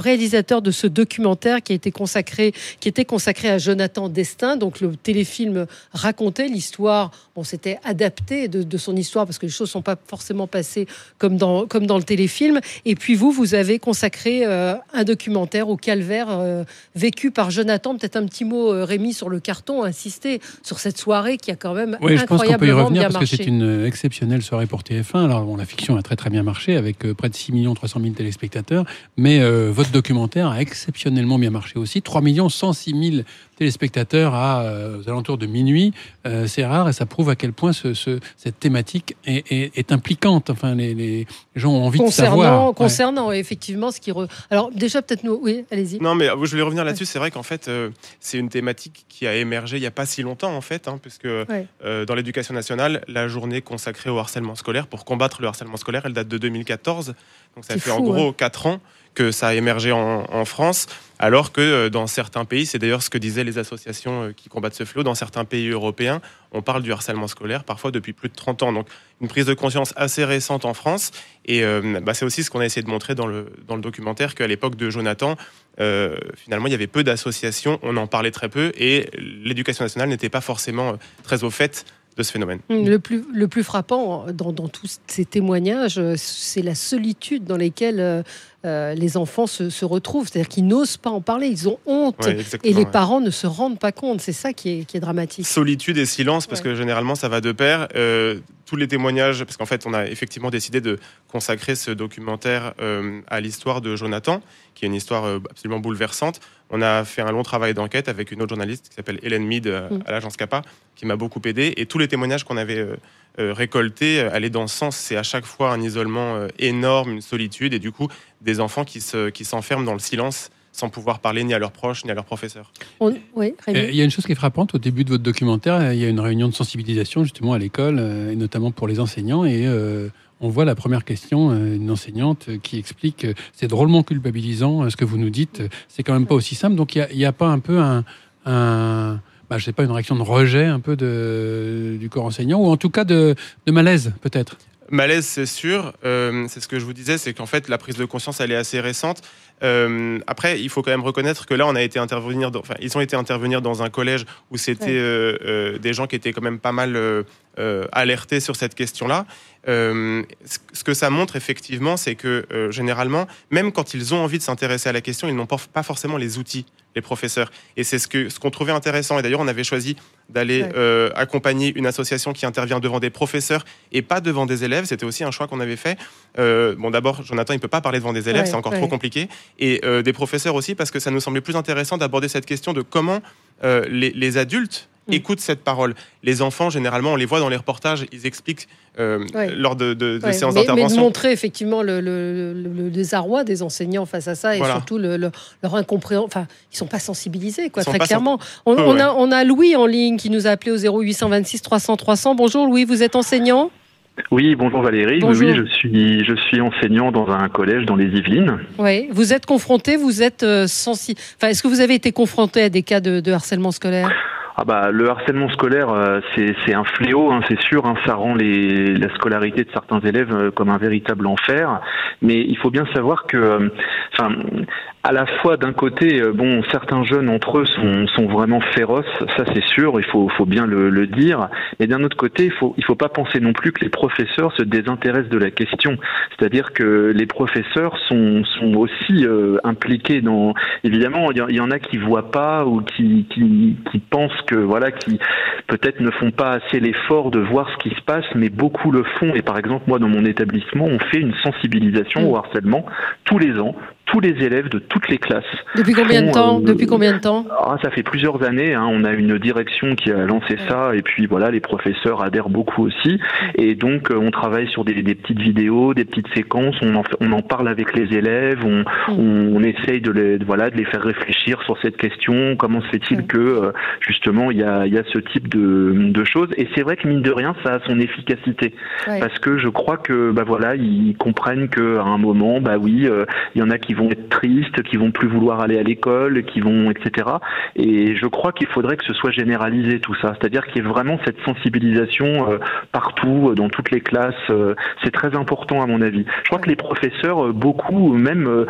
réalisateur de ce documentaire qui était consacré à Jonathan Destin. Donc le téléfilm racontait l'histoire. Bon, c'était adapté de son histoire parce que les choses ne sont pas forcément passées comme dans le téléfilm. Et puis vous avez consacré un documentaire au calvaire vécu par Jonathan. Peut-être un petit mot, Rémi, sur le carton, insister sur cette soirée qui a quand même incroyablement bien marché. Oui, je pense qu'on peut y revenir parce que c'est une exceptionnelle soirée pour TF1. Alors bon, la fiction a très très bien marché avec près de 6 300 000 téléspectateurs, mais votre documentaire a exceptionnellement bien marché aussi. 3 106 000 téléspectateurs aux alentours de minuit, c'est rare et ça prouve à quel point cette thématique est impliquante. Enfin, les gens ont envie de savoir. Concernant effectivement ce qui... Alors déjà peut-être nous... Oui, allez-y. Non, mais je voulais revenir là-dessus. C'est vrai qu'en fait, c'est une thématique qui a émergé il n'y a pas si longtemps, en fait, puisque dans l'éducation nationale, la journée consacrée au harcèlement scolaire, pour combattre le harcèlement scolaire, elle date de 2014. Donc ça fait en gros 4 ans que ça a émergé en France, alors que dans certains pays, c'est d'ailleurs ce que disaient les associations qui combattent ce fléau, dans certains pays européens, on parle du harcèlement scolaire parfois depuis plus de 30 ans. Donc une prise de conscience assez récente en France, et c'est aussi ce qu'on a essayé de montrer dans le documentaire, qu'à l'époque de Jonathan, finalement il y avait peu d'associations, on en parlait très peu, et l'éducation nationale n'était pas forcément très au fait de ce phénomène. Le plus frappant dans tous ces témoignages, c'est la solitude dans laquelle les enfants se retrouvent. C'est-à-dire qu'ils n'osent pas en parler, ils ont honte, et les parents ne se rendent pas compte. C'est ça qui est dramatique. Solitude et silence, parce que généralement ça va de pair. Tous les témoignages, parce qu'en fait on a effectivement décidé de consacrer ce documentaire à l'histoire de Jonathan, qui est une histoire absolument bouleversante. On a fait un long travail d'enquête avec une autre journaliste qui s'appelle Hélène Mead à l'agence CAPA, qui m'a beaucoup aidé. Et tous les témoignages qu'on avait récoltés allaient dans ce sens. C'est à chaque fois un isolement énorme, une solitude, et du coup des enfants qui s'enferment dans le silence sans pouvoir parler ni à leurs proches ni à leurs professeurs. Il y a une chose qui est frappante au début de votre documentaire. Il y a une réunion de sensibilisation justement à l'école, et notamment pour les enseignants, et on voit la première question, une enseignante qui explique c'est drôlement culpabilisant ce que vous nous dites, c'est quand même pas aussi simple. Donc il y a pas un peu je sais pas, une réaction de rejet un peu du corps enseignant, ou en tout cas de malaise peut-être. Malaise, c'est sûr. C'est ce que je vous disais, c'est qu'en fait la prise de conscience elle est assez récente. Après, il faut quand même reconnaître que là, ils ont été intervenir dans un collège où c'était des gens qui étaient quand même pas mal alertés sur cette question-là. Ce que ça montre effectivement, c'est que généralement, même quand ils ont envie de s'intéresser à la question, ils n'ont pas forcément les outils, les professeurs. Et c'est ce qu'on trouvait intéressant. Et d'ailleurs, on avait choisi d'aller accompagner une association qui intervient devant des professeurs et pas devant des élèves. C'était aussi un choix qu'on avait fait. D'abord, Jonathan, il peut pas parler devant des élèves, c'est encore trop compliqué. Et des professeurs aussi, parce que ça nous semblait plus intéressant d'aborder cette question de comment les adultes écoutent cette parole. Les enfants, généralement, on les voit dans les reportages, ils expliquent lors de séances d'intervention. Mais de montrer effectivement le désarroi des enseignants face à ça, et surtout leur incompréhension. Enfin, ils ne sont pas sensibilisés, très clairement. On a Louis en ligne qui nous a appelé au 0826 300 300. Bonjour Louis, vous êtes enseignant ? Oui, bonjour Valérie. Bonjour. Oui, je suis enseignant dans un collège dans les Yvelines. Oui, vous êtes confronté, vous êtes sensible. Enfin, est-ce que vous avez été confronté à des cas de harcèlement scolaire ? Le harcèlement scolaire, c'est un fléau, c'est sûr. Ça rend la scolarité de certains élèves comme un véritable enfer. Mais il faut bien savoir que, à la fois d'un côté, certains jeunes entre eux sont vraiment féroces, ça c'est sûr, il faut bien le dire. Et d'un autre côté, il faut pas penser non plus que les professeurs se désintéressent de la question. C'est-à-dire que les professeurs sont aussi impliqués dans. Évidemment, il y en a qui voient pas ou qui pensent qui peut-être ne font pas assez l'effort de voir ce qui se passe, mais beaucoup le font. Et par exemple, moi, dans mon établissement, on fait une sensibilisation au harcèlement tous les ans. Tous les élèves de toutes les classes. Depuis combien de temps Ça fait plusieurs années. On a une direction qui a lancé ça, et puis les professeurs adhèrent beaucoup aussi. Et donc, on travaille sur des petites vidéos, des petites séquences. On en parle avec les élèves. On essaye de les faire réfléchir sur cette question. Comment se fait-il que justement il y a ce type de choses. Et c'est vrai que mine de rien, ça a son efficacité, parce que je crois que ils comprennent qu'à un moment, il y en a qui vont vont être tristes, qui vont plus vouloir aller à l'école, qui vont, etc. Et je crois qu'il faudrait que ce soit généralisé tout ça, c'est-à-dire qu'il y ait vraiment cette sensibilisation partout, dans toutes les classes. C'est très important à mon avis. Je crois que les professeurs, beaucoup même,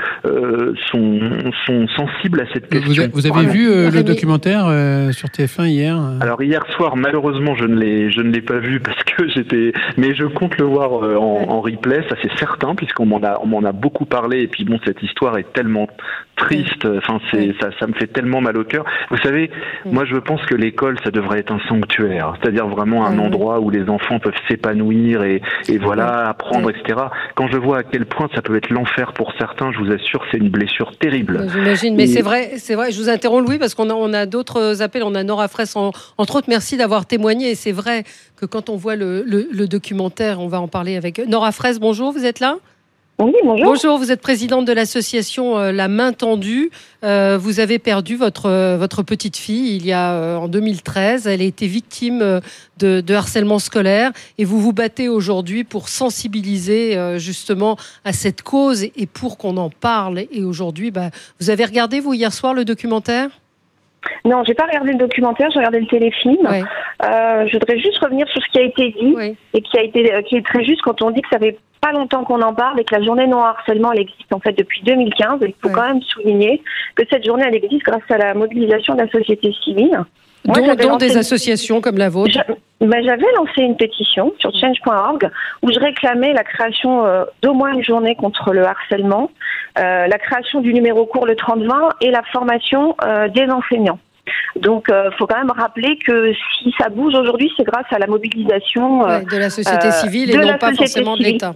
sont sensibles à cette question. Vous avez vu le documentaire sur TF1 hier? Alors hier soir, malheureusement, je ne l'ai pas vu parce que mais je compte le voir en replay, ça c'est certain, puisqu'on m'en a beaucoup parlé. Et puis bon, cette histoire est tellement triste. Enfin, ça me fait tellement mal au cœur. Vous savez, moi je pense que l'école, ça devrait être un sanctuaire, c'est-à-dire vraiment un endroit où les enfants peuvent s'épanouir et voilà, apprendre, etc. Quand je vois à quel point ça peut être l'enfer pour certains, je vous assure, c'est une blessure terrible. J'imagine, mais c'est vrai. Je vous interromps, Louis, parce qu'on a d'autres appels. On a Nora Fraisse, entre autres. Merci d'avoir témoigné. Et c'est vrai que quand on voit le documentaire, on va en parler avec Nora Fraisse. Bonjour, vous êtes là? Oui, bonjour. Bonjour, vous êtes présidente de l'association La Main Tendue. Vous avez perdu votre petite fille il y a en 2013. Elle a été victime de harcèlement scolaire et vous vous battez aujourd'hui pour sensibiliser justement à cette cause et pour qu'on en parle. Et aujourd'hui, vous avez regardé, vous, hier soir, le documentaire ? Non, j'ai pas regardé le documentaire, j'ai regardé le téléfilm. Ouais. Je voudrais juste revenir sur ce qui a été dit et qui est très juste quand on dit que ça fait pas longtemps qu'on en parle et que la journée non harcèlement elle existe en fait depuis 2015. Et il faut quand même souligner que cette journée elle existe grâce à la mobilisation de la société civile. Dont des associations comme la vôtre. J'avais lancé une pétition sur change.org où je réclamais la création d'au moins une journée contre le harcèlement, la création du numéro court le 3020 et la formation des enseignants. Donc, faut quand même rappeler que si ça bouge aujourd'hui, c'est grâce à la mobilisation de la société civile et non pas forcément de l'État.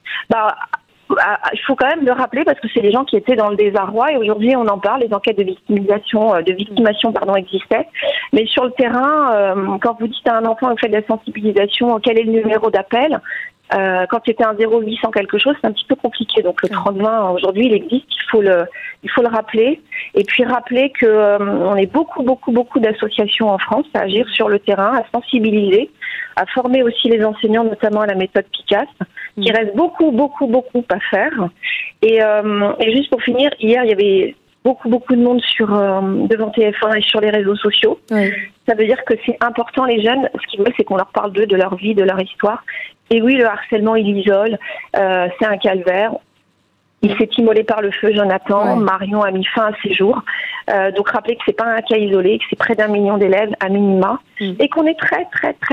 Il faut quand même le rappeler parce que c'est les gens qui étaient dans le désarroi et aujourd'hui on en parle, les enquêtes de victimation existaient. Mais sur le terrain, quand vous dites à un enfant, vous faites de la sensibilisation, quel est le numéro d'appel ? Quand c'était un 0800 quelque chose, c'est un petit peu compliqué. Donc le 3020 aujourd'hui, il existe. Il faut le rappeler. Et puis rappeler que on est beaucoup d'associations en France à agir sur le terrain, à sensibiliser, à former aussi les enseignants, notamment à la méthode Picasse, qui reste beaucoup à faire. Et juste pour finir, hier il y avait beaucoup de monde devant TF1 et sur les réseaux sociaux. Oui. Ça veut dire que c'est important, les jeunes, ce qu'ils veulent, c'est qu'on leur parle d'eux, de leur vie, de leur histoire. Et oui, le harcèlement, il isole, c'est un calvaire. Il s'est immolé par le feu, Jonathan. Ouais. Marion a mis fin à ses jours. Donc, rappelez que c'est pas un cas isolé, que c'est près d'1 million d'élèves à minima, et qu'on est très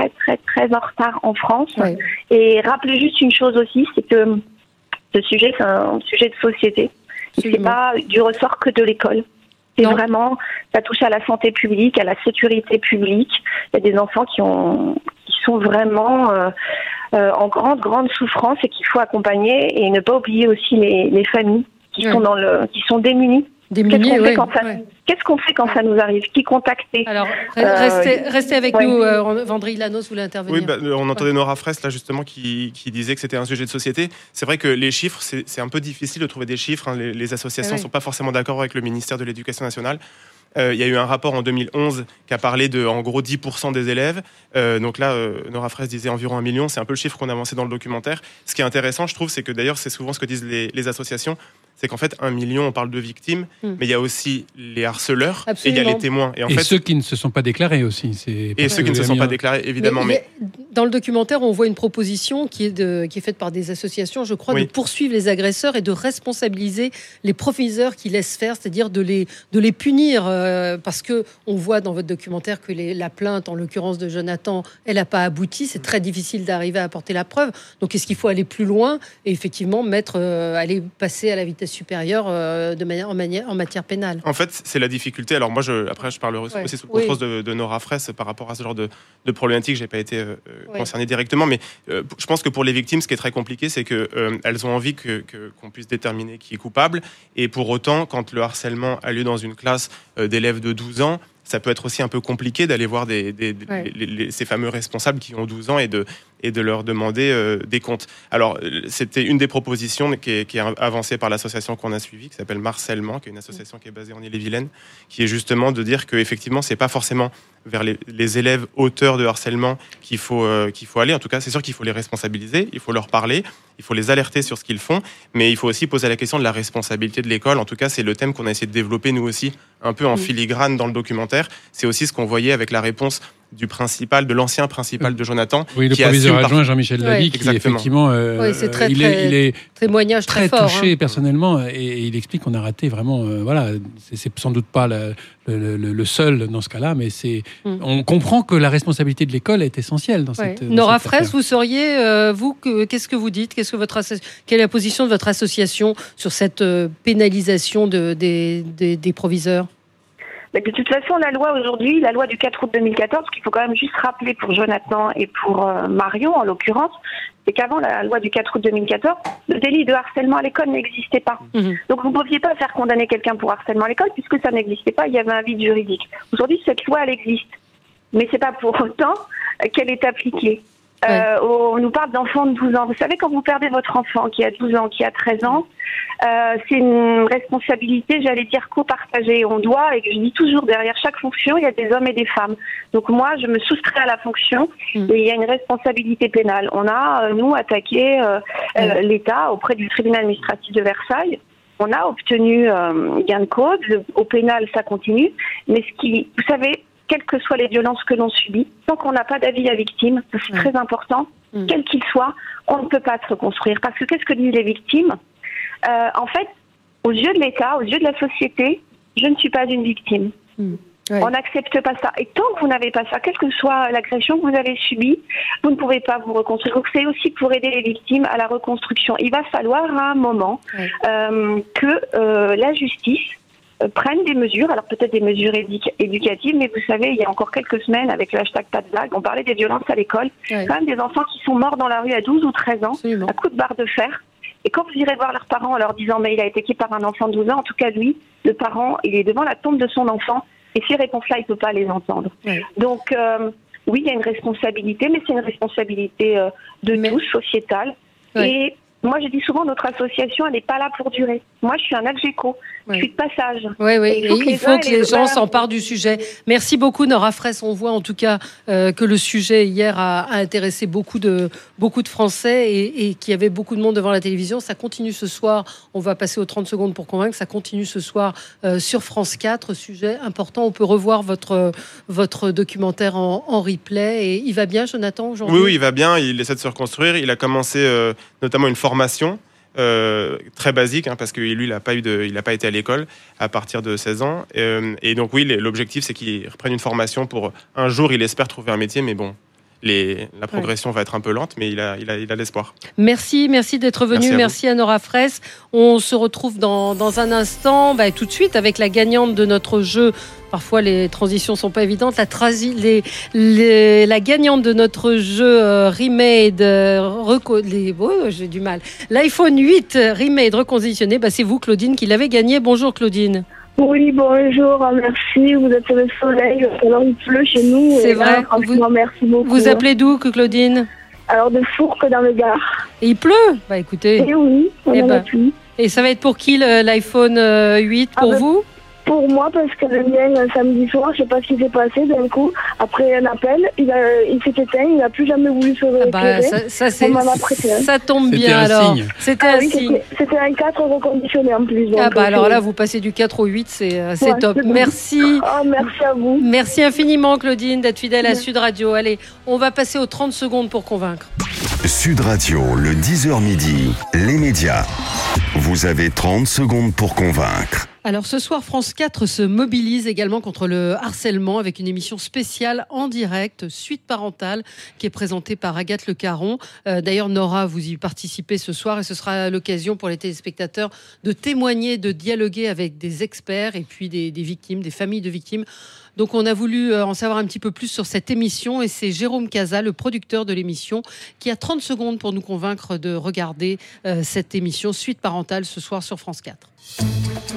en retard en France. Ouais. Et rappelez juste une chose aussi, c'est que ce sujet, c'est un sujet de société. C'est pas du ressort que de l'école. C'est vraiment, ça touche à la santé publique, à la sécurité publique. Il y a des enfants qui sont vraiment en grande souffrance et qu'il faut accompagner et ne pas oublier aussi les familles qui sont démunies. Qu'est-ce qu'on fait quand ça nous arrive? Qui contacter? Alors, restez avec nous, Vendry Lanos voulait intervenir. Oui, on entendait Nora Fraisse, là, justement, qui disait que c'était un sujet de société. C'est vrai que les chiffres, c'est un peu difficile de trouver des chiffres. Hein. Les associations ne sont pas forcément d'accord avec le ministère de l'Éducation nationale. Il y a eu un rapport en 2011 qui a parlé de, en gros, 10% des élèves. Donc là, Nora Fraisse disait environ 1 million. C'est un peu le chiffre qu'on a avancé dans le documentaire. Ce qui est intéressant, je trouve, c'est que d'ailleurs, c'est souvent ce que disent les associations, c'est qu'en fait, 1 million, on parle de victimes, mais il y a aussi les harceleurs. Absolument. Et il y a les témoins. Et en fait, ceux qui ne se sont pas déclarés aussi. Ceux qui ne se sont pas déclarés, évidemment. Mais dans le documentaire, on voit une proposition qui est faite par des associations, je crois, de poursuivre les agresseurs et de responsabiliser les professeurs qui laissent faire, c'est-à-dire de les punir. Parce qu'on voit dans votre documentaire que la plainte, en l'occurrence de Jonathan, elle n'a pas abouti. C'est très difficile d'arriver à apporter la preuve. Donc, est-ce qu'il faut aller plus loin et effectivement aller passer à la vitesse supérieure en matière pénale? En fait, c'est la difficulté. Alors moi, après, je parlerai aussi sous le contrôle de Nora Fraisse par rapport à ce genre de problématique. J'ai pas été concerné directement, mais je pense que pour les victimes, ce qui est très compliqué, c'est que elles ont envie qu'on puisse déterminer qui est coupable. Et pour autant, quand le harcèlement a lieu dans une classe d'élèves de 12 ans, ça peut être aussi un peu compliqué d'aller voir ces fameux responsables qui ont 12 ans et et de leur demander des comptes. Alors, c'était une des propositions qui est avancée par l'association qu'on a suivie, qui s'appelle Marcellement, qui est une association qui est basée en Ille-et-Vilaine, qui est justement de dire qu'effectivement, c'est pas forcément vers les élèves auteurs de harcèlement qu'il faut aller. En tout cas, c'est sûr qu'il faut les responsabiliser, il faut leur parler, il faut les alerter sur ce qu'ils font, mais il faut aussi poser la question de la responsabilité de l'école. En tout cas, c'est le thème qu'on a essayé de développer, nous aussi, un peu en filigrane dans le documentaire. C'est aussi ce qu'on voyait avec la réponse de l'ancien principal de Jonathan. Oui, le proviseur adjoint Jean-Michel Labie, qui effectivement, c'est il est témoignage très fort, touché personnellement, et il explique qu'on a raté vraiment. Voilà, c'est sans doute pas le seul dans ce cas-là, mais on comprend que la responsabilité de l'école est essentielle dans cette. Nora Fraisse, vous seriez qu'est-ce que vous dites ? Quelle est la position de votre association sur cette pénalisation des proviseurs ? De toute façon, la loi aujourd'hui, la loi du 4 août 2014, qu'il faut quand même juste rappeler pour Jonathan et pour Marion en l'occurrence, c'est qu'avant la loi du 4 août 2014, le délit de harcèlement à l'école n'existait pas. Donc vous ne pouviez pas faire condamner quelqu'un pour harcèlement à l'école puisque ça n'existait pas, il y avait un vide juridique. Aujourd'hui, cette loi, elle existe. Mais c'est pas pour autant qu'elle est appliquée. On nous parle d'enfants de 12 ans. Vous savez, quand vous perdez votre enfant qui a 12 ans, qui a 13 ans, c'est une responsabilité, j'allais dire, co-partagée. On doit, et je dis toujours, derrière chaque fonction, il y a des hommes et des femmes. Donc moi, je me soustrais à la fonction et il y a une responsabilité pénale. On a, nous, attaqué l'État auprès du tribunal administratif de Versailles. On a obtenu gain de cause. Au pénal, ça continue. Mais vous savez, quelles que soient les violences que l'on subit, tant qu'on n'a pas d'avis à victime, c'est très important, quel qu'il soit, on ne peut pas se reconstruire. Parce que qu'est-ce que disent les victimes ? En fait, aux yeux de l'État, aux yeux de la société, je ne suis pas une victime. On n'accepte pas ça. Et tant que vous n'avez pas ça, quelle que soit l'agression que vous avez subie, vous ne pouvez pas vous reconstruire. Donc c'est aussi pour aider les victimes à la reconstruction. Il va falloir à un moment que la justice prennent des mesures, alors peut-être des mesures éducatives, mais vous savez, il y a encore quelques semaines, avec le hashtag pas de blague, on parlait des violences à l'école. Quand même des enfants qui sont morts dans la rue à 12 ou 13 ans, à coups de barre de fer. Et quand vous irez voir leurs parents en leur disant « mais il a été tué par un enfant de 12 ans », en tout cas lui, le parent, il est devant la tombe de son enfant, et ces réponses-là, il ne peut pas les entendre. Donc, oui, il y a une responsabilité, mais c'est une responsabilité de tous, sociétale. Et moi, je dis souvent, notre association, elle n'est pas là pour durer. Moi, je suis un Algeco. Je suis de passage. Il faut que les gens s'emparent du sujet. Merci beaucoup, Nora Fraisse. On voit en tout cas que le sujet hier a intéressé beaucoup de Français et qu'il y avait beaucoup de monde devant la télévision. Ça continue ce soir. On va passer aux 30 secondes pour convaincre. Ça continue ce soir sur France 4. Sujet important. On peut revoir votre documentaire en replay. Et il va bien, Jonathan, aujourd'hui ? Oui, il va bien. Il essaie de se reconstruire. Il a commencé notamment une formation très basique, parce que lui, il n'a pas été à l'école à partir de 16 ans. Et donc, oui, l'objectif, c'est qu'il reprenne une formation pour un jour, il espère trouver un métier, mais bon, la progression va être un peu lente, mais il a l'espoir. Merci d'être venu. Merci à Nora Fraisse. On se retrouve dans un instant, tout de suite, avec la gagnante de notre jeu. Parfois, les transitions sont pas évidentes. La gagnante de notre jeu Remade, j'ai du mal. L'iPhone 8 Remade reconditionné, c'est vous, Claudine, qui l'avez gagné. Bonjour, Claudine. Oui, bonjour, merci. Vous êtes le soleil, alors il pleut chez nous. C'est vrai. Merci beaucoup. Vous appelez d'où, Claudine ? Alors de Fourques dans le Gard. Et il pleut ? Écoutez. Et oui, on a la pluie. Et ça va être pour qui l'iPhone 8 pour vous ? Pour moi, parce que le mien, samedi soir, je sais pas ce qui s'est passé, d'un coup, après un appel, il s'est éteint, il n'a plus jamais voulu se rééclairer. Ça tombe bien, alors. C'était un signe. C'était un 4 reconditionné en plus. Donc, alors là, vous passez du 4 au 8, c'est top. Merci. Merci à vous. Merci infiniment, Claudine, d'être fidèle à Sud Radio. Allez, on va passer aux 30 secondes pour convaincre. Sud Radio, le 10h midi, les médias. Vous avez 30 secondes pour convaincre. Alors ce soir, France 4 se mobilise également contre le harcèlement avec une émission spéciale en direct, Suite parentale, qui est présentée par Agathe Le Caron. D'ailleurs, Nora, vous y participez ce soir et ce sera l'occasion pour les téléspectateurs de témoigner, de dialoguer avec des experts et puis des victimes, des familles de victimes. Donc on a voulu en savoir un petit peu plus sur cette émission et c'est Jérôme Casa, le producteur de l'émission, qui a 30 secondes pour nous convaincre de regarder cette émission Suite parentale ce soir sur France 4.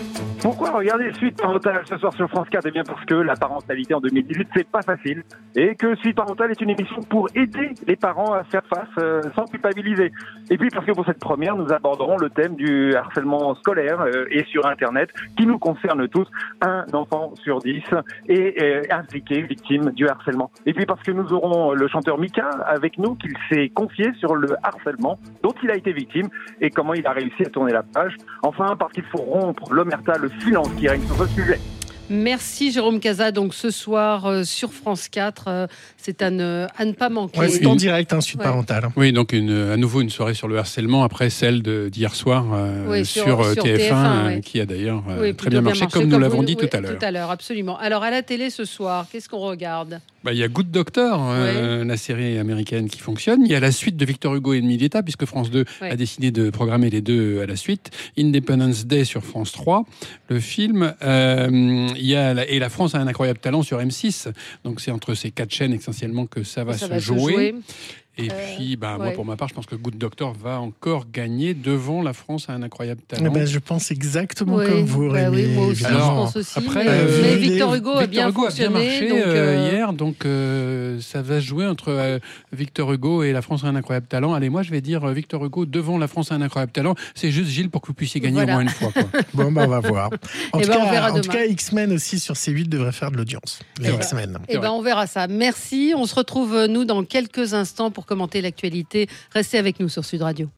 Pourquoi regarder Suite Parentale ce soir sur France 4? Eh bien parce que la parentalité en 2018, c'est pas facile. Et que Suite Parentale est une émission pour aider les parents à faire face sans culpabiliser. Et puis parce que pour cette première, nous aborderons le thème du harcèlement scolaire et sur Internet qui nous concerne tous. Un enfant sur 10 est impliqué, victime du harcèlement. Et puis parce que nous aurons le chanteur Mika avec nous qui s'est confié sur le harcèlement dont il a été victime et comment il a réussi à tourner la page. Enfin, parce qu'il faut rompre l'omerta, le silence qui règne sur ce sujet. Merci Jérôme Cazat. Donc ce soir sur France 4, c'est à ne pas manquer. Ouais, c'est en direct, Suite Parentale. Oui, donc à nouveau une soirée sur le harcèlement après celle d'hier soir sur TF1, qui a d'ailleurs très bien marché, comme nous l'avons dit tout à l'heure. Tout à l'heure, absolument. Alors à la télé ce soir, qu'est-ce qu'on regarde ? Il y a Good Doctor, la série américaine qui fonctionne. Il y a la suite de Victor Hugo et Ennemi d'État, puisque France 2 a décidé de programmer les deux à la suite. Independence Day sur France 3, le film. Il y a La France a un incroyable talent sur M6. Donc c'est entre ces 4 chaînes essentiellement que ça va se jouer. Et puis, moi, pour ma part, je pense que Good Doctor va encore gagner devant La France a un incroyable talent. Je pense exactement comme vous, Rémi. Oui, moi aussi, je pense aussi. Après, mais Victor Hugo a bien marché hier, donc ça va se jouer entre Victor Hugo et La France a un incroyable talent. Allez, moi, je vais dire Victor Hugo devant La France a un incroyable talent. C'est juste, Gilles, pour que vous puissiez gagner au moins une fois. Quoi. Bon, on va voir. En tout cas, X-Men aussi sur C8 devrait faire de l'audience. Les X-Men. On verra ça. Merci. On se retrouve, nous, dans quelques instants pour commenter l'actualité. Restez avec nous sur Sud Radio.